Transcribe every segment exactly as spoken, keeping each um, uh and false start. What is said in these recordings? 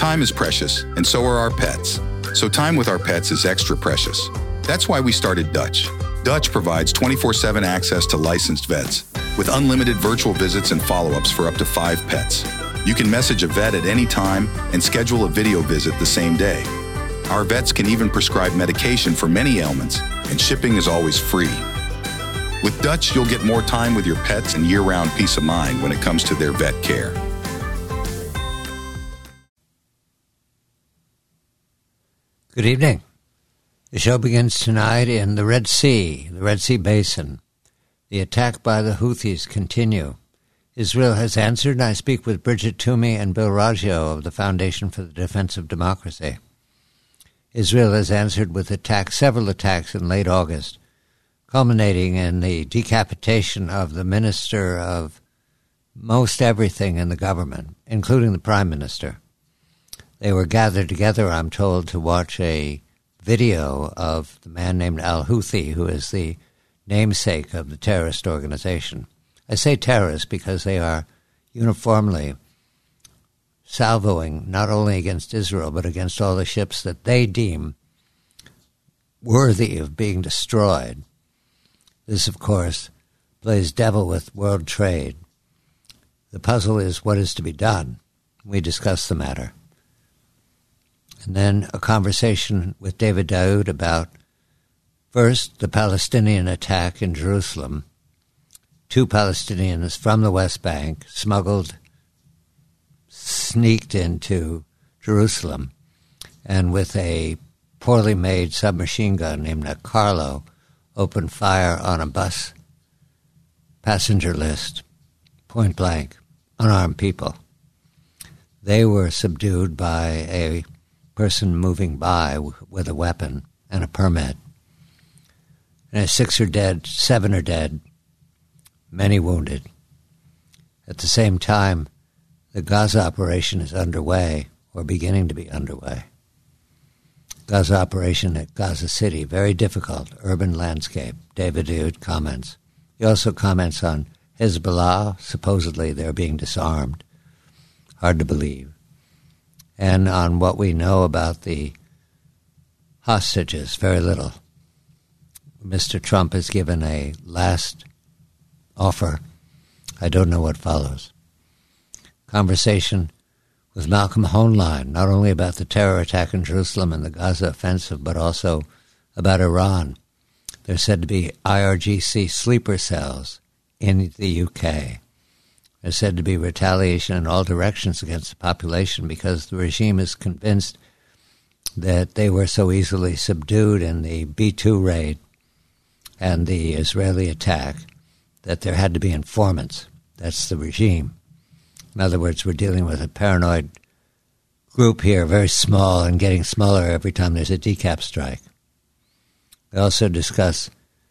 Time is precious, and so are our pets. So time with our pets is extra precious. That's why we started Dutch. Dutch provides twenty-four seven access to licensed vets, with unlimited virtual visits and follow-ups for up to five pets. You can message a vet at any time and schedule a video visit the same day. Our vets can even prescribe medication for many ailments, and shipping is always free. With Dutch, you'll get more time with your pets and year-round peace of mind when it comes to their vet care. Good evening. The show begins tonight in the Red Sea, the Red Sea Basin. The attack by the Houthis continue. Israel has answered, and I speak with Bridget Toomey and Bill Raggio of the Foundation for the Defense of Democracy. Israel has answered with attacks, several attacks in late August, culminating in the decapitation of the minister of most everything in the government, including the prime minister. They were gathered together, I'm told, to watch a video of the man named al-Houthi, who is the namesake of the terrorist organization. I say terrorists because they are uniformly salvoing not only against Israel, but against all the ships that they deem worthy of being destroyed. This, of course, plays devil with world trade. The puzzle is what is to be done. We discuss the matter. And then a conversation with David Daoud about, first, the Palestinian attack in Jerusalem. Two Palestinians from the West Bank smuggled, sneaked into Jerusalem, and with a poorly made submachine gun named a Carlo, opened fire on a bus passenger list, point blank, unarmed people. They were subdued by a person moving by with a weapon and a permit. And six are dead, seven are dead, many wounded. At the same time, the Gaza operation is underway, or beginning to be underway. Gaza operation at Gaza City, very difficult, urban landscape. David Daoud comments. He also comments on Hezbollah, supposedly they're being disarmed. Hard to believe. And on what we know about the hostages, very little. Mister Trump has given a last offer. I don't know what follows. Conversation with Malcolm Hoenlein, not only about the terror attack in Jerusalem and the Gaza offensive, but also about Iran. There's said to be I R G C sleeper cells in the U K. There's said to be retaliation in all directions against the population because the regime is convinced that they were so easily subdued in the B two raid and the Israeli attack that there had to be informants. That's the regime. In other words, we're dealing with a paranoid group here, very small and getting smaller every time there's a decap strike. They also discuss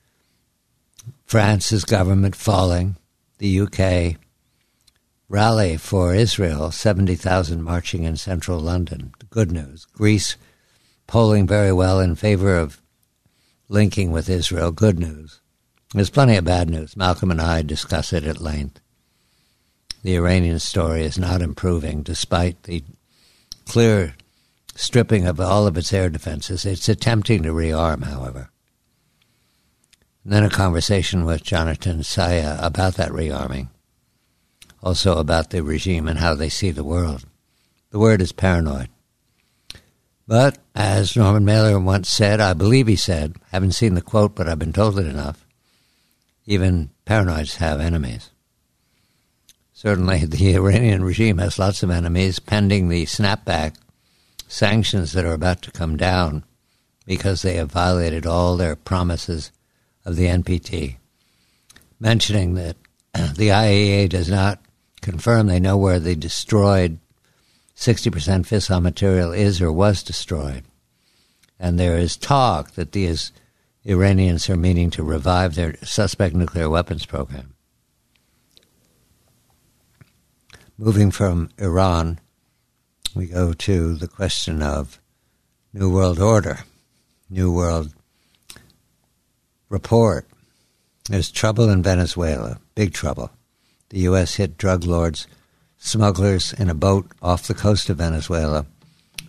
France's government falling, the U K rally for Israel, seventy thousand marching in central London. Good news. Greece polling very well in favor of linking with Israel. Good news. There's plenty of bad news. Malcolm and I discuss it at length. The Iranian story is not improving despite the clear stripping of all of its air defenses. It's attempting to rearm, however. And then a conversation with Jonathan Saya about that rearming. Also about the regime and how they see the world. The word is paranoid. But, as Norman Mailer once said, I believe he said, haven't seen the quote, but I've been told it enough, even paranoids have enemies. Certainly the Iranian regime has lots of enemies pending the snapback sanctions that are about to come down because they have violated all their promises of the N P T, mentioning that the I A E A does not confirm they know where the destroyed sixty percent fissile material is or was destroyed. And there is talk that these Iranians are meaning to revive their suspect nuclear weapons program. Moving from Iran, we go to the question of New World Order, New World Report. There's trouble in Venezuela, big trouble. The U S hit drug lords, smugglers in a boat off the coast of Venezuela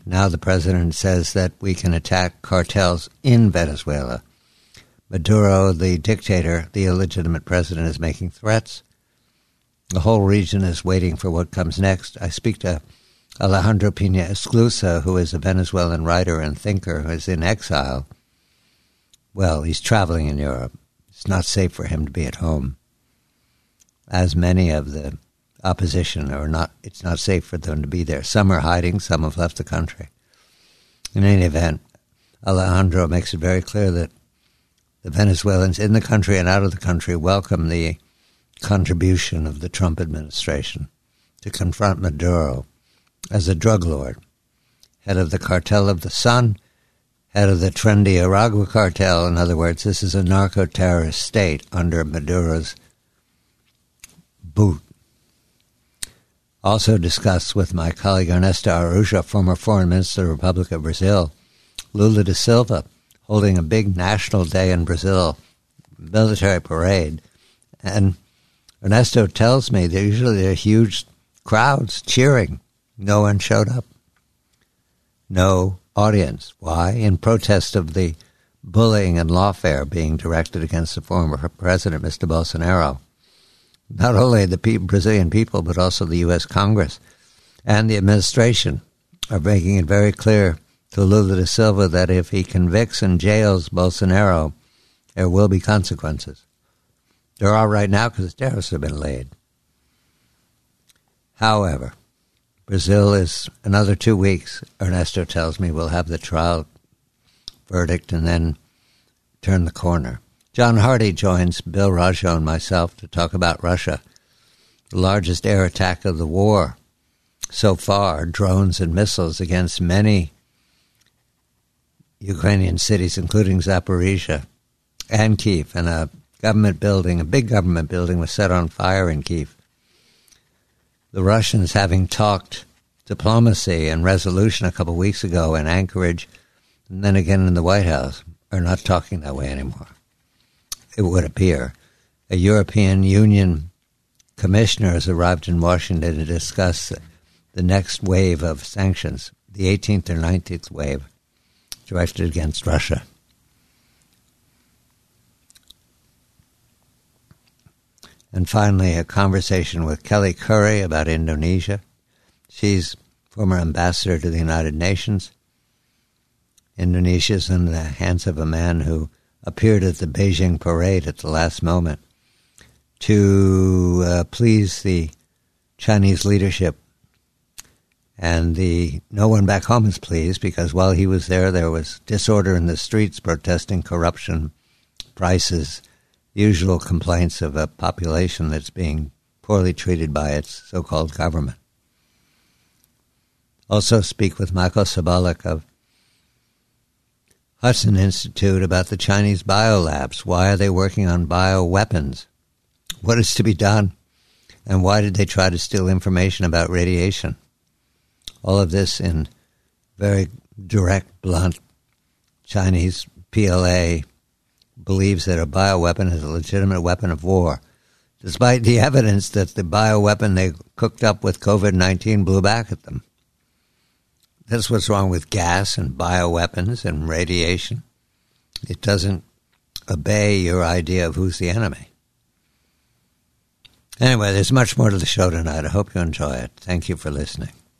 Now the president says that we can attack cartels in Venezuela. Maduro, the dictator, the illegitimate president, is making threats. The whole region is waiting for what comes next. I speak to Alejandro Pina Esclusa, who is a Venezuelan writer and thinker who is in exile. Well, he's traveling in Europe. It's not safe for him to be at home. As many of the opposition are not, it's not safe for them to be there. Some are hiding, some have left the country. In any event, Alejandro makes it very clear that the Venezuelans in the country and out of the country welcome the contribution of the Trump administration to confront Maduro as a drug lord, head of the Cartel of the Sun, head of the trendy Aragua cartel. In other words, this is a narco-terrorist state under Maduro's boot. Also discussed with my colleague Ernesto Araújo, former foreign minister of the Republic of Brazil, Lula da Silva, holding a big national day in Brazil, military parade. And Ernesto tells me that usually there are huge crowds cheering. No one showed up. No audience. Why? In protest of the bullying and lawfare being directed against the former president, Mister Bolsonaro. Not only the pe- Brazilian people, but also the U S Congress and the administration are making it very clear to Lula da Silva that if he convicts and jails Bolsonaro, there will be consequences. There are right now because tariffs have been laid. However, Brazil is another two weeks, Ernesto tells me, we'll have the trial verdict and then turn the corner. John Hardy joins Bill Rajo and myself to talk about Russia, the largest air attack of the war so far, drones and missiles against many Ukrainian cities, including Zaporizhia and Kyiv, and a government building, a big government building was set on fire in Kyiv. The Russians, having talked diplomacy and resolution a couple of weeks ago in Anchorage and then again in the White House, are not talking that way anymore. It would appear. A European Union commissioner has arrived in Washington to discuss the next wave of sanctions, the eighteenth or nineteenth wave, directed against Russia. And finally, a conversation with Kelly Curry about Indonesia. She's former ambassador to the United Nations. Indonesia is in the hands of a man who appeared at the Beijing parade at the last moment to uh, please the Chinese leadership. And the no one back home is pleased because while he was there, there was disorder in the streets protesting corruption, prices, usual complaints of a population that's being poorly treated by its so-called government. Also speak with Michael Sabolic of Hudson Institute about the Chinese biolabs. Why are they working on bioweapons? What is to be done? And why did they try to steal information about radiation? All of this in very direct, blunt Chinese P L A believes that a bioweapon is a legitimate weapon of war, despite the evidence that the bioweapon they cooked up with COVID nineteen blew back at them. That's what's wrong with gas and bioweapons and radiation. It doesn't obey your idea of who's the enemy. Anyway, there's much more to the show tonight. I hope you enjoy it. Thank you for listening.